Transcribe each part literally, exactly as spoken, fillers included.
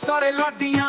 ਸਾਰੇ ਲਾਡੀਆਂ।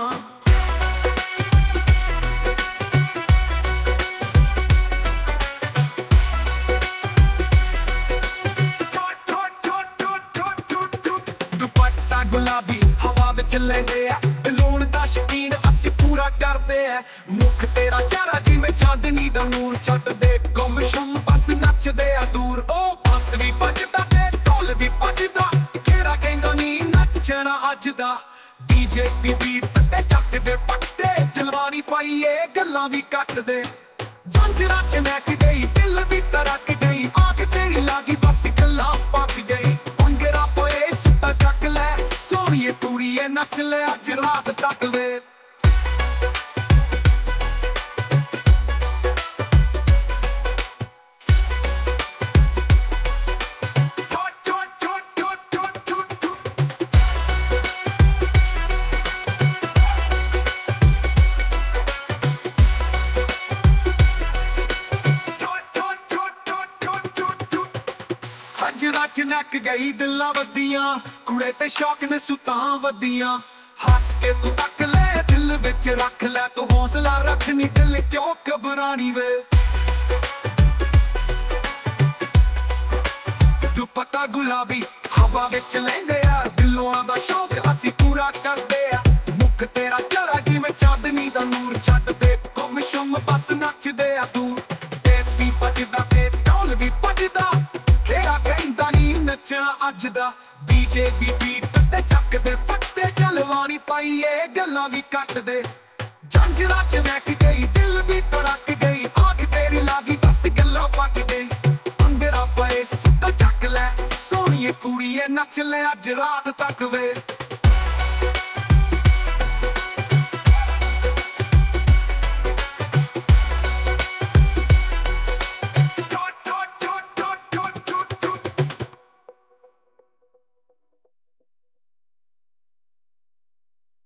ਦੁਪੱਟਾ ਗੁਲਾਬੀ ਹਵਾ ਵਿੱਚ ਲੈਂਦੇ ਆ, ਬਲੂਨ ਦਾ ਸ਼ੌਕੀਨ ਅਸੀਂ ਪੂਰਾ ਕਰਦੇ ਆ। ਮੁੱਖ ਤੇਰਾ ਚਿਹਰਾ ਜਿਵੇਂ ਚਾਂਦਨੀ ਦਾ ਨੂਰ, ਛੱਡ ਦੇ ਗੁੰਮ ਸ਼ੁੰਮ ਬਸ ਨੱਚਦੇ ਆ ਦੂਰ। ਉਹ ਬਸ ਵੀ ਵੱਜਦਾ ਤੇ ਢੋਲ ਵੀ ਵੱਜਦਾ, ਕਿਹੜਾ ਕਹਿੰਦਾ ਨੀ ਨੱਚਣਾ ਅੱਜ ਦਾ। ਡੀਜੇ ਦੀ ਬੀਟ ਤੇ ਚੱਕਦੇ ਪੱਟੇ, ਜਲਵਾਨੀ ਪਾਈਏ ਗੱਲਾਂ ਵੀ ਕੱਟਦੇ। ਝਾਂਜਰਾਂ ਚ ਮਹਿਕ ਗਈ ਦਿਲ ਵੀ ਤਰਕ ਗਈ, ਆ ਕੇ ਤੇਰੀ ਲਾਗੀ ਬਸ ਗੱਲਾਂ ਪੱਕ ਗਈ। ਭੰਗੜਾ ਪਏ ਸੁੱਤਾ ਚੱਕ ਲੈ ਸੋਹਣੀਏ ਕੁੜੀਏ, ਨੱਚ ਲੈ ਅੱਜ ਰਾਤ ਤੱਕ ਵੇ। ਝਾਂਜਰਾਂ ਚ ਨੱਕ ਗਈ ਦਿਲਾਂ ਵੱਧੀਆਂ, ਕੁੜੇ ਤੇ ਸ਼ੌਕ ਨੇ ਸੁਤਾਂ ਵੱਧੀਆਂ। ਹੱਸ ਕੇ ਤੂੰ ਤੱਕ ਲੈ ਦਿਲ ਵਿੱਚ ਰੱਖ ਲੈ, ਤੂੰ ਹੌਸਲਾ ਰੱਖ ਨੀ ਦਿਲ ਕਿਉਂ ਘਬਰਾਣੀ ਵੇ। ਦੁਪੱਟਾ ਗੁਲਾਬੀ ਹਵਾ ਵਿੱਚ ਲੈਂਦੇ ਆ, ਦਿਲੋਂ ਦਾ ਸ਼ੌਕ ਅਸੀਂ ਪੂਰਾ ਕਰਦੇ ਆ। ਮੁੱਖ ਤੇਰਾ ਚਿਹਰਾ ਜਿਵੇਂ ਚਾਂਦਨੀ ਦਾ ਨੂਰ, ਛੱਡ ਦੇ ਗੁੰਮ ਸ਼ੁੰਮ ਬਸ ਨੱਚਦੇ ਆ ਦੂਰ। ਬੇਸ ਵੀ ਵੱਜਦਾ ਤੇ ਢੋਲ ਵੀ ਵੱਜਦਾ, ਕਿਹੜਾ ਕਹਿੰਦਾ ਨੀ ਨੱਚਣਾ ਅੱਜ ਦਾ। ਡੀਜੇ ਦੀ ਬੀਟ ਤੇ ਚੱਕਦੇ ਪੱਟੇ, ਜਲਵਾਨੀ ਪਾਈਏ ਗੱਲਾਂ ਵੀ ਕੱਟਦੇ। ਝਾਂਜਰਾਂ ਚ ਮਹਿਕ ਗਈ ਦਿਲ ਵੀ ਧੜਕ ਗਈ, ਆਗ ਤੇਰੀ ਲਾਗੀ ਬਸ ਗੱਲਾਂ ਪੱਕ ਗਈ। ਭੰਗੜਾ ਪਏ ਸੁੱਤਾ ਚੱਕ ਲੈ ਸੋਹਣੀਏ ਕੁੜੀਏ, ਨੱਚ ਲੈ ਅੱਜ ਰਾਤ ਤੱਕ ਵੇ।